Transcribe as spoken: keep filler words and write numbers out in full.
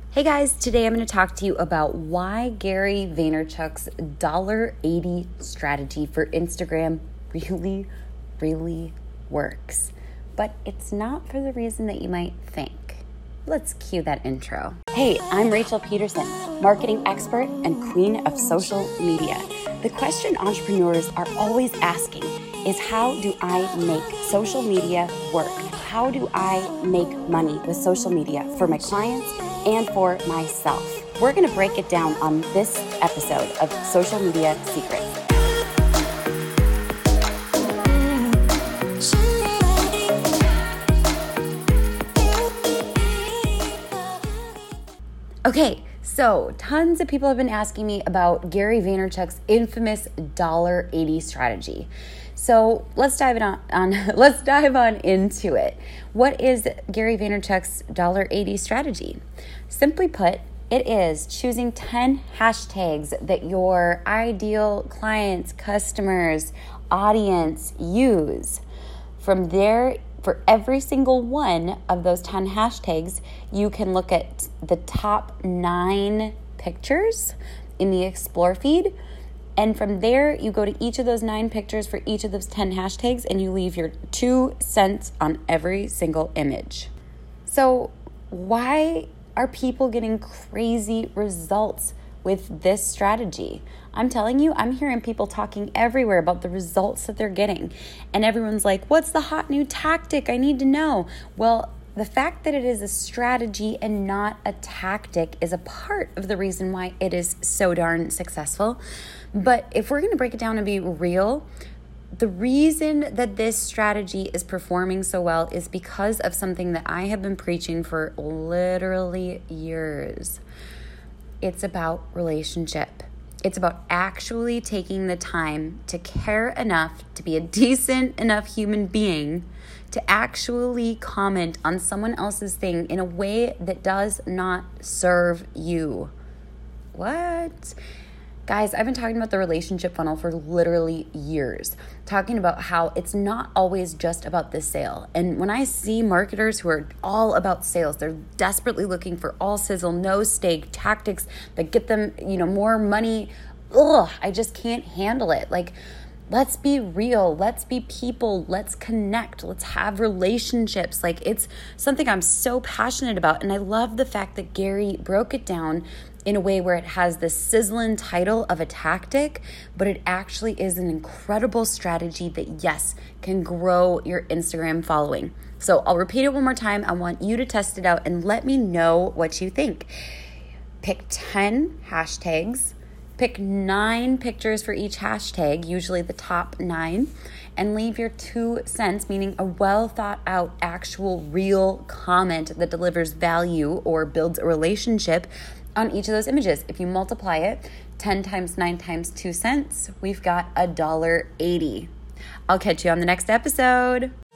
Hey guys, today I'm going to talk to you about why Gary Vaynerchuk's one dollar eighty strategy for Instagram really, really works. But it's not for the reason that you might think. Let's cue that intro. Hey, I'm Rachel Peterson, marketing expert and queen of social media. The question entrepreneurs are always asking is, how do I make social media work? How do I make money with social media for my clients and for myself? We're going to break it down on this episode of Social Media Secrets. Okay, so tons of people have been asking me about Gary Vaynerchuk's infamous one dollar eighty strategy. So let's dive it on, on let's dive on into it. What is Gary Vaynerchuk's one dollar eighty strategy? Simply put, it is choosing ten hashtags that your ideal clients, customers, audience use. From there, for every single one of those ten hashtags, you can look at the top nine pictures in the Explore feed. And from there, you go to each of those nine pictures for each of those ten hashtags, and you leave your two cents on every single image. So why are people getting crazy results with this strategy? I'm telling you, I'm hearing people talking everywhere about the results that they're getting. And everyone's like, what's the hot new tactic? I need to know. Well, the fact that it is a strategy and not a tactic is a part of the reason why it is so darn successful. But if we're going to break it down and be real, the reason that this strategy is performing so well is because of something that I have been preaching for literally years. It's about relationship. It's about actually taking the time to care enough to be a decent enough human being to actually comment on someone else's thing in a way that does not serve you. What? Guys, I've been talking about the relationship funnel for literally years, talking about how it's not always just about the sale. And when I see marketers who are all about sales, they're desperately looking for all sizzle, no steak tactics that get them, you know, more money. Ugh, I just can't handle it. Like, let's be real. Let's be people. Let's connect. Let's have relationships. Like, it's something I'm so passionate about. And I love the fact that Gary broke it down in a way where it has the sizzling title of a tactic, but it actually is an incredible strategy that, yes, can grow your Instagram following. So I'll repeat it one more time. I want you to test it out and let me know what you think. Pick ten hashtags. Pick nine pictures for each hashtag, usually the top nine, and leave your two cents, meaning a well thought out, actual, real comment that delivers value or builds a relationship on each of those images. If you multiply it, ten times nine times two cents, we've got one dollar eighty. I'll catch you on the next episode.